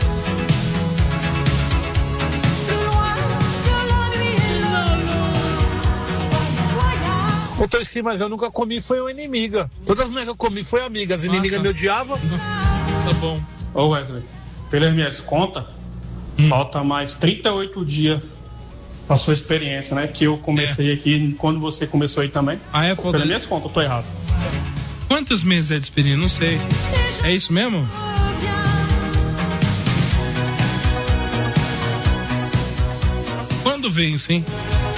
Ô, Toicinho, mas eu nunca comi, foi uma inimiga. Todas as mulheres que eu comi foi amiga. As inimigas tá. me odiavam. Tá bom. Ô Wesley, pelas minhas contas, hum. falta mais trinta e oito dias pra sua experiência, né? Que eu comecei é. aqui, quando você começou aí também. Ah, é? Falta... Pelas minhas contas, eu tô errado. Quantos meses é de experiência? Não sei. É isso mesmo? Quando vence, hein?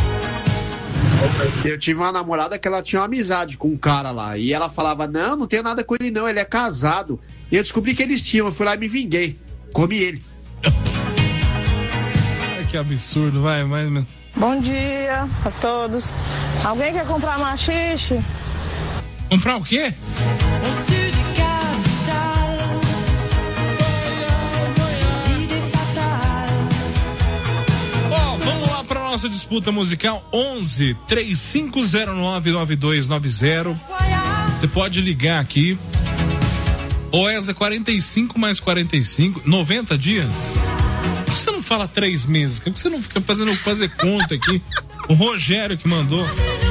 Eu tive uma namorada que ela tinha uma amizade com um cara lá. E ela falava, não, não tenho nada com ele não, ele é casado. E eu descobri que eles tinham, eu fui lá e me vinguei. Comi ele. Ai, que absurdo, vai, mais... Bom dia a todos. Alguém quer comprar machixe? Comprar o quê? Ó, oh, vamos lá para nossa disputa musical. Onze três cinco zero nove nove dois nove zero. Você pode ligar aqui. O ESA quarenta e cinco mais quarenta e cinco, noventa dias. Por que você não fala três meses? Por que você não fica fazendo fazer conta aqui? O Rogério que mandou.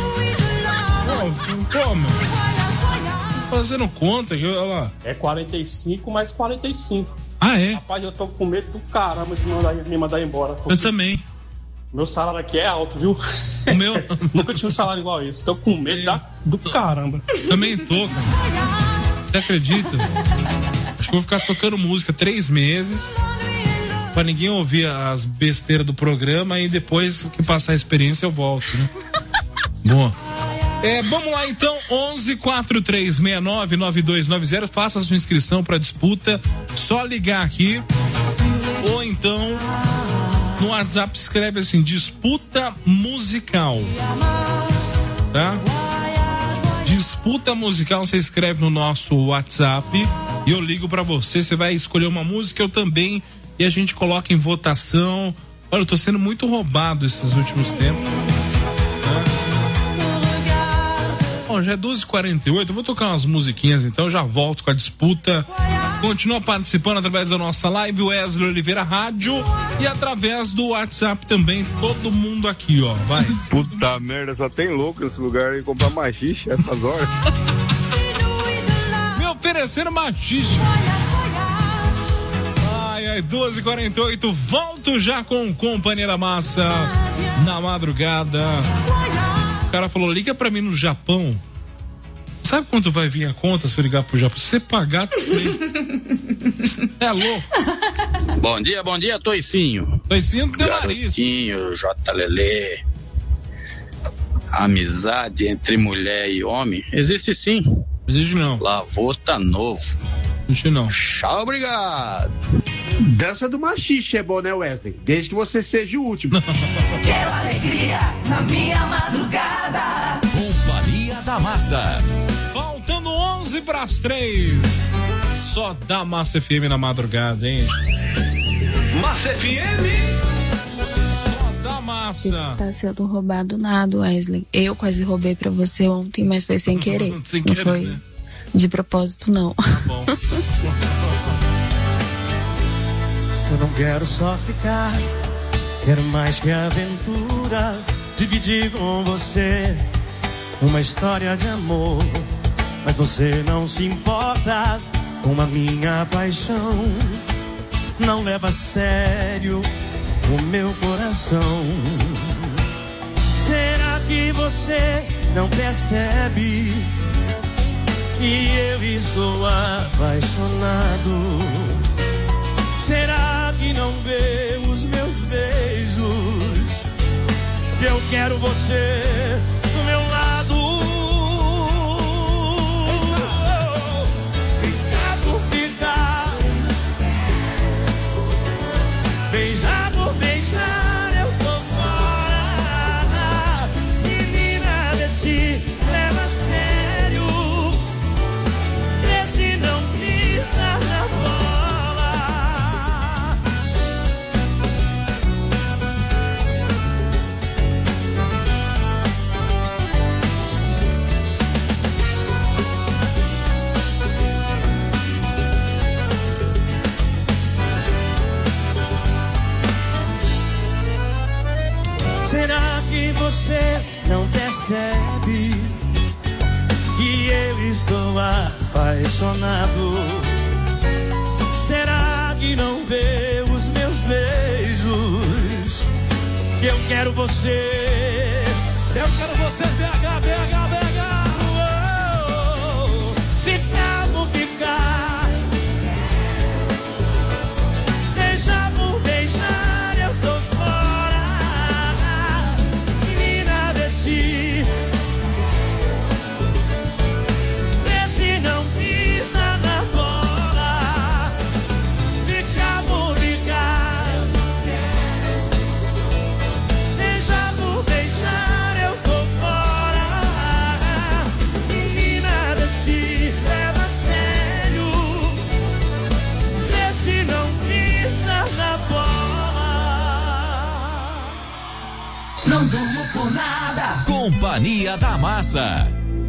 Pô, pô meu. Fazendo conta aqui, olha lá. É quarenta e cinco mais quarenta e cinco. Ah, é? Rapaz, eu tô com medo do caramba de mandar, me mandar embora. Eu também. Meu salário aqui é alto, viu? O meu? Nunca tive um salário igual a esse. Tô com medo da, do caramba. Também tô, cara. Você acredita? Acho que eu vou ficar tocando música três meses pra ninguém ouvir as besteiras do programa e depois que passar a experiência eu volto, né? Boa. É, vamos lá então, onze quatro três seis nove nove dois nove zero, faça a sua inscrição para disputa, só ligar aqui ou então no WhatsApp escreve assim, disputa musical, tá? Disputa musical, você escreve no nosso WhatsApp e eu ligo para você, você vai escolher uma música, eu também, e a gente coloca em votação. Olha, eu tô sendo muito roubado esses últimos tempos. Bom, já é doze e quarenta e oito, eu vou tocar umas musiquinhas então, eu já volto com a disputa. Continua participando através da nossa live, Wesley Oliveira Rádio, e através do WhatsApp também, todo mundo aqui, ó, vai. Puta merda, só tem louco nesse lugar aí, comprar machixe essas horas. Me ofereceram machixe. Ai, ai, doze e quarenta e oito, volto já com Companhia da Massa na madrugada. O cara falou, liga pra mim no Japão. Sabe quanto vai vir a conta se eu ligar pro Japão? Se você pagar, também. É louco. Bom dia, bom dia, Toicinho. Toicinho não tem nariz. Garotinho, J. Lelê. Amizade entre mulher e homem existe sim. Existe não. Lavô tá novo. Existe não. Tchau, obrigado. Dança do machixe é bom, né, Wesley? Desde que você seja o último. Quero alegria na minha madrugada. Companhia da Massa. Faltando onze para as três. Só dá Massa F M na madrugada, hein? Massa F M. Só dá Massa. Tá sendo roubado nada, Wesley. Eu quase roubei pra você ontem, mas foi sem querer. sem não querer, foi né? De propósito, não. Tá bom. Eu não quero só ficar, quero mais que aventura. Dividir com você uma história de amor. Mas você não se importa com a minha paixão. Não leva a sério o meu coração. Será que você não percebe que eu estou apaixonado? Será que não vê os meus beijos? Eu quero você do meu lado. Ficar por ficar, beijar por beijar, eu tô fora. Menina, vê se leva a sério, vê se não pisa na bola. apaixonado. Será que não vê os meus beijos? Que eu quero você. Eu quero você, B H, B H, B H. Oh, ficar por ficar. Beijar por beijar, eu tô fora. Menina, desci. Vê se não pisa na bola. Ficar por ficar. Beijar por beijar, eu tô fora. Menina, desci, leva a sério. Vê se não pisa na bola. Não durmo por nada. Companhia da Massa.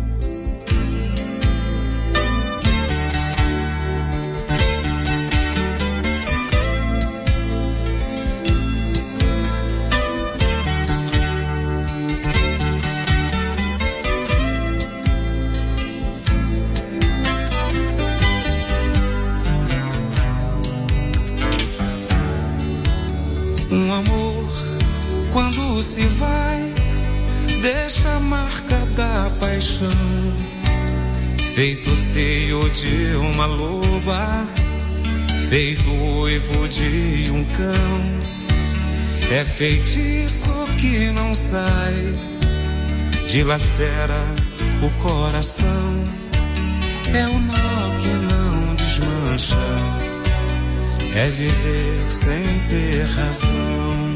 Um amor, quando se vai, deixa a marca da paixão. Feito seio de uma loba, feito uivo de um cão. É feitiço que não sai, dilacera o coração. É o nó que não desmancha, é viver sem ter razão.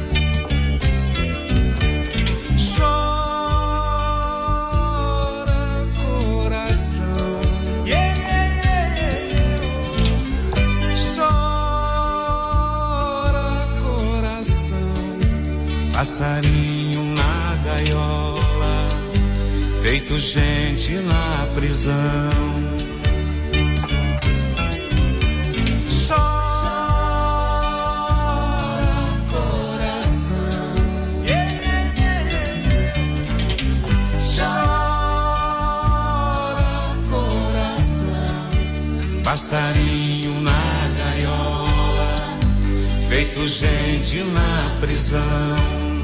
Chora, coração. Yeah, yeah, yeah. Chora, coração. Passarinho na gaiola, feito gente na prisão. Passarinho na gaiola, feito gente na prisão.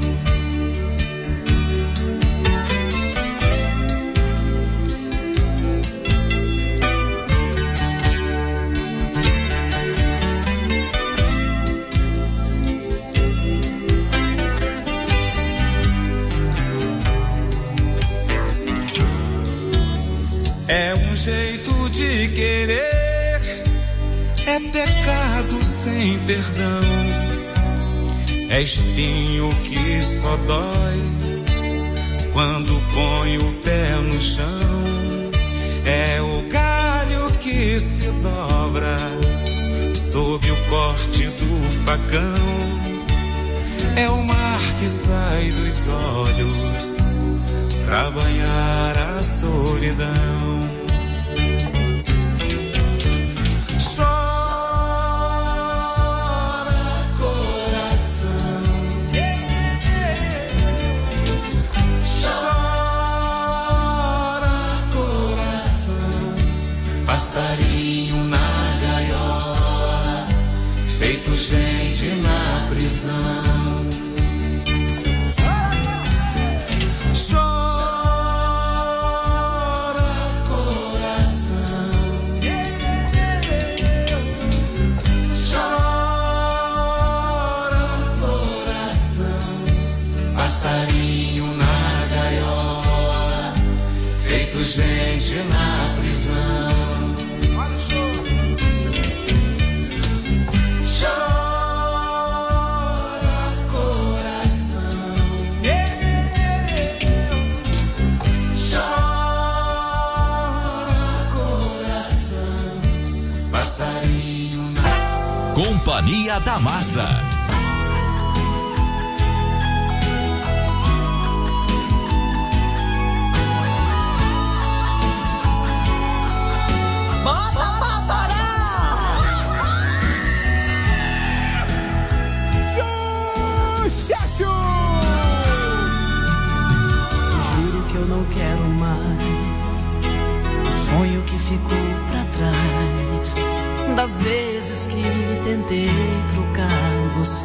É um jeito de querer, é pecado sem perdão, é espinho que só dói quando põe o pé no chão, é o galho que se dobra sob o corte do facão, é o mar que sai dos olhos pra banhar a solidão. Passarinho na gaiola, feito gente na prisão. Chora, coração. Chora, coração. Passarinho na gaiola, feito gente na prisão. Companhia da Massa. Bota pra torar! Sucesso! Juro que eu não quero mais o sonho que ficou das vezes que tentei trocar você.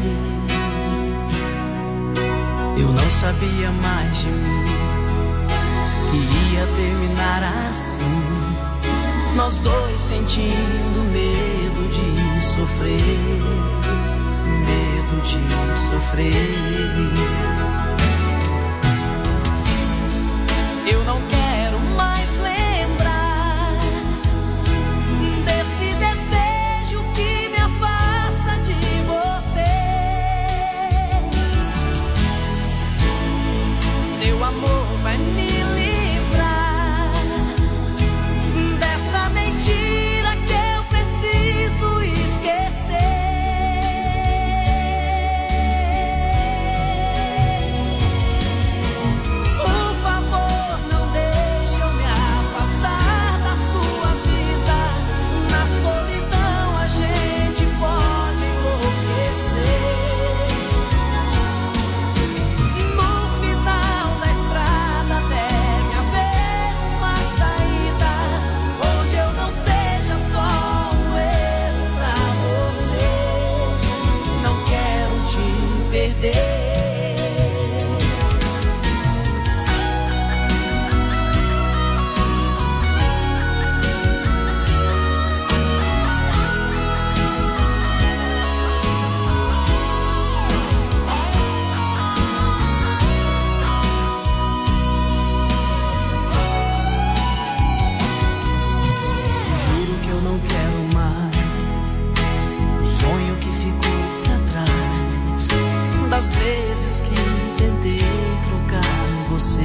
Eu não sabia mais de mim que ia terminar assim. Nós dois sentindo medo de sofrer, medo de sofrer. Eu não quero mais lembrar desse desejo que me afasta de você. Seu amor vai me livrar dessa mentira que eu preciso esquecer. Por favor, não deixe eu me afastar da sua vida. Na solidão a gente pode enlouquecer. No final da estrada deve haver uma saída, onde eu não seja só um erro pra você. Não quero te perder. Juro que eu não quero mais o sonho que ficou pra trás, das vezes que tentei trocar você.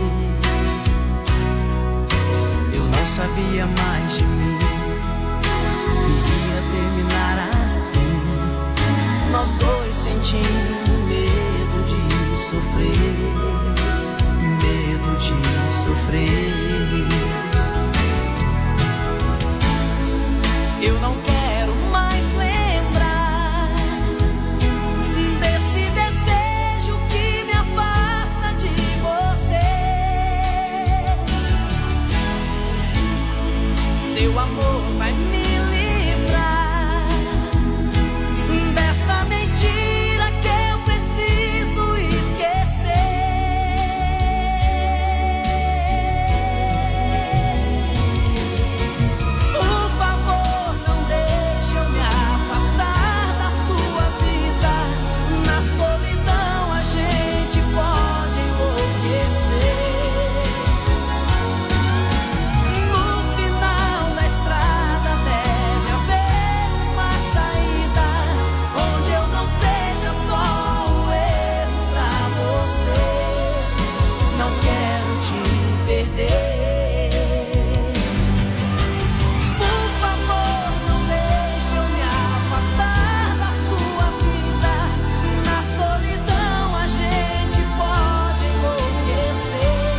Eu não sabia mais de mim que ia terminar assim. Nós dois sentindo medo de sofrer, medo de sofrer. Eu não quero mais lembrar desse desejo que me afasta de você. Seu amor vai me livrar dessa mentira que eu preciso esquecer. Por favor, não deixe eu me afastar da sua vida. Na solidão a gente pode enlouquecer. No final da estrada deve haver uma saída, onde eu não seja só um erro pra você. Não quero te perder. Por favor, não deixe eu me afastar da sua vida. Na solidão a gente pode enlouquecer.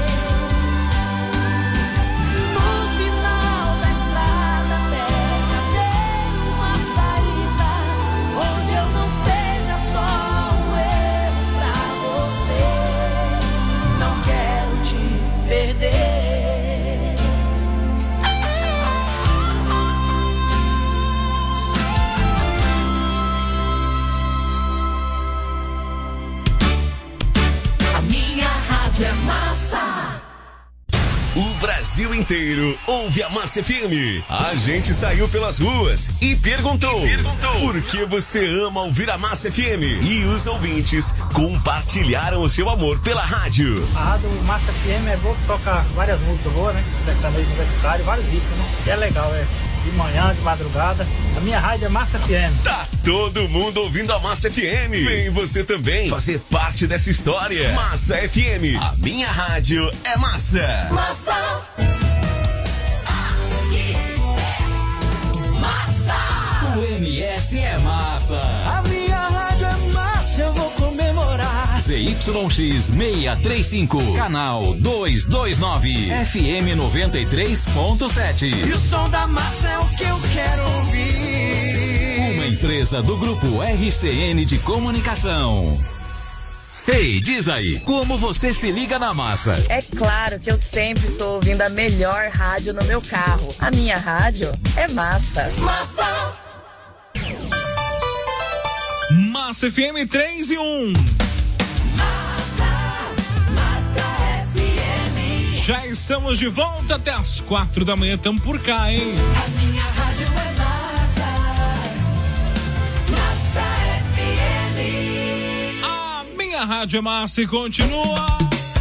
No final da estrada deve haver uma saída, onde eu não seja só um erro pra você. Não quero te perder. A minha rádio é massa. O Brasil inteiro ouve a Massa F M. A gente saiu pelas ruas e perguntou, por que você ama ouvir a Massa F M? E os ouvintes compartilharam o seu amor pela rádio. A rádio Massa F M é boa, toca várias músicas boas, né? Sertanejo universitário, vários ritmos, né? E é legal, é de manhã, de madrugada. A minha rádio é Massa F M. Tá todo mundo ouvindo a Massa F M. Vem você também fazer parte dessa história. Massa F M, a minha rádio é massa. Massa. O M S é massa. A minha rádio é massa, eu vou comemorar. Z Y X seiscentos e trinta e cinco, canal duzentos e vinte e nove, F M noventa e três ponto sete. E o som da massa é o que eu quero ouvir. Uma empresa do grupo R C N de Comunicação. Ei, diz aí, como você se liga na massa? É claro que eu sempre estou ouvindo a melhor rádio no meu carro. A minha rádio é Massa. Massa. Massa F M três e um. Já estamos de volta até as quatro da manhã, estamos por cá, hein? A minha rádio é Massa. Massa F M. A minha rádio é Massa e continua.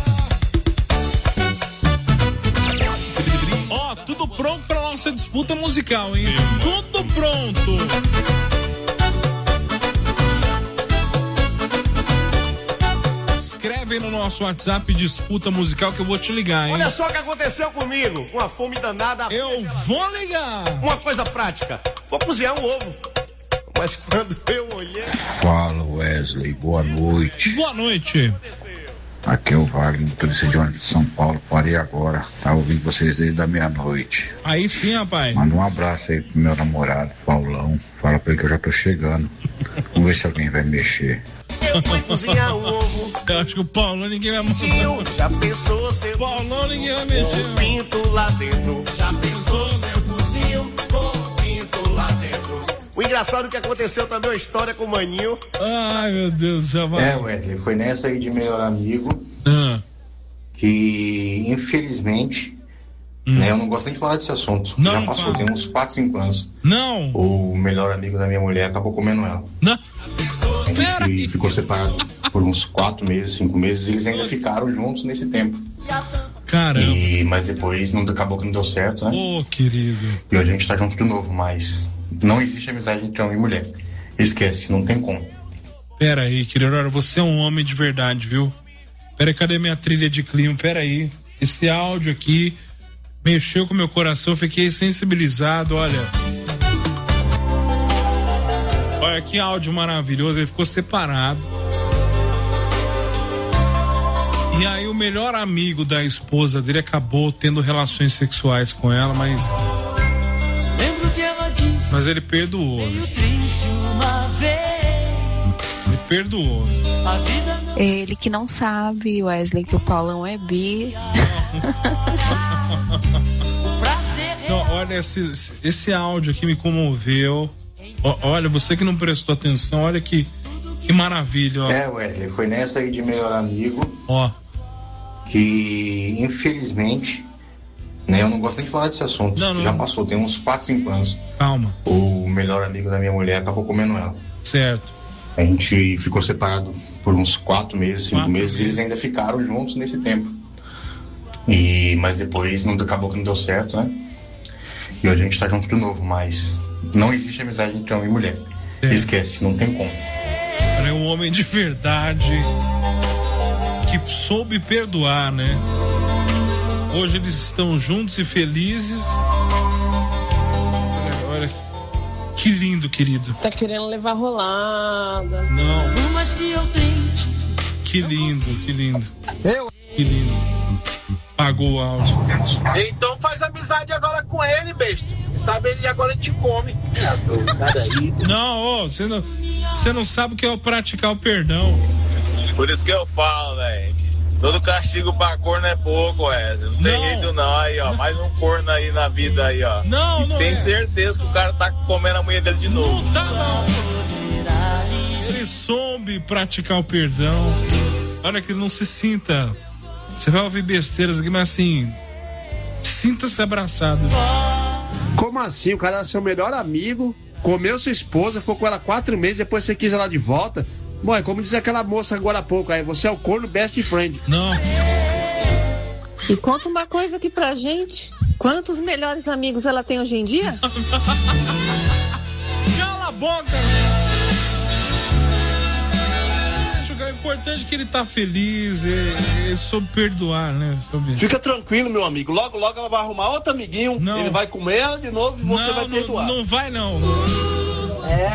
Ó, tudo pronto para nossa disputa musical, hein? Tudo pronto. Escreve no nosso WhatsApp disputa musical que eu vou te ligar, hein? Olha só o que aconteceu comigo. Uma fome danada. Eu vou ligar. Uma coisa prática. Vou cozinhar um ovo. Mas quando eu olhei... Fala, Wesley. Boa noite. Boa noite. Aqui é o Wagner, motorista de ônibus de São Paulo. Parei agora. Tá ouvindo vocês desde a meia-noite. Aí sim, rapaz. Manda um abraço aí pro meu namorado, Paulão. Fala pra ele que eu já tô chegando. Vamos ver se alguém vai mexer. Eu fui cozinhar um ovo. Eu acho que o Paulão ninguém vai mexer. Já pensou se eu Paulão ninguém vai mexer. Um pinto lá dentro. Já pensou se eu cozinho com pinto lá dentro. O engraçado é que aconteceu também uma história com o Maninho. Ai, meu Deus do céu. Vai. É, Wesley, foi nessa aí de melhor amigo ah. que, infelizmente, hum. né, eu não gosto nem de falar desse assunto. Não, Já não passou, fala. tem uns quatro, cinco anos. Não. O melhor amigo da minha mulher acabou comendo ela. Não. A gente ficou separado por uns quatro meses, cinco meses, e eles ainda ficaram juntos nesse tempo. Caramba. E, mas depois não, acabou que não deu certo, né? Ô, oh, querido. E hoje a gente tá junto de novo, mas não existe amizade entre homem e mulher. Esquece, não tem como. Pera aí, querido, olha, você é um homem de verdade, viu? Pera aí, cadê minha trilha de clima? Pera aí. Esse áudio aqui mexeu com o meu coração, fiquei sensibilizado, olha. Olha que áudio maravilhoso, ele ficou separado. E aí o melhor amigo da esposa dele acabou tendo relações sexuais com ela, mas... Lembro que ela disse, mas ele perdoou. meio triste uma vez. Ele perdoou. A vida não... Ele que não sabe, Wesley, que o Paulão é bi. Não, olha, esse, esse áudio aqui me comoveu. O, olha, você que não prestou atenção, olha que, que maravilha. Ó. É, Wesley, foi nessa aí de melhor amigo. Ó. Que, infelizmente, né, eu não gosto nem de falar desse assunto. Não, não. Já passou, tem uns quatro, cinco anos. Calma. O melhor amigo da minha mulher acabou comendo ela. Certo. A gente ficou separado por uns quatro meses, cinco Quatro meses, e eles ainda ficaram juntos nesse tempo. E, mas depois não, acabou que não deu certo, né? E hoje a gente tá junto de novo, mas não existe amizade entre homem e mulher. Certo. Esquece, não tem como. É um homem de verdade que soube perdoar, né? Hoje eles estão juntos e felizes. Olha, olha que lindo, querido. Tá querendo levar rolada. Não. Mas que eu tente. Que lindo, que lindo. Eu? Que lindo. Pagou o áudio. Então faz amizade agora com ele, besta. Sabe, ele agora te come. É, sai daí. Não, ô, você não, você não sabe o que é praticar o perdão. Por isso que eu falo, velho. Todo castigo pra corno é pouco, Wesley. Não tem Não. jeito não. Aí, ó. Mais um corno aí na vida aí, ó. Não, e não tem é. certeza que o cara tá comendo a mulher dele de novo. Não tá, não. Ele soube praticar o perdão. Olha que não se sinta. Você vai ouvir besteiras aqui, mas assim, sinta-se abraçado. Como assim? O cara era seu melhor amigo, comeu sua esposa, ficou com ela quatro meses, depois você quis ela de volta. Bom, é como diz aquela moça agora há pouco, aí você é o corno best friend. Não. E conta uma coisa aqui pra gente. Quantos melhores amigos ela tem hoje em dia? Cala a boca! É importante que ele tá feliz, ele, ele soube perdoar, né? Soube... Fica tranquilo, meu amigo. Logo, logo ela vai arrumar outro amiguinho. Não. Ele vai comer ela de novo e você não, vai perdoar. Não, não vai, não. É.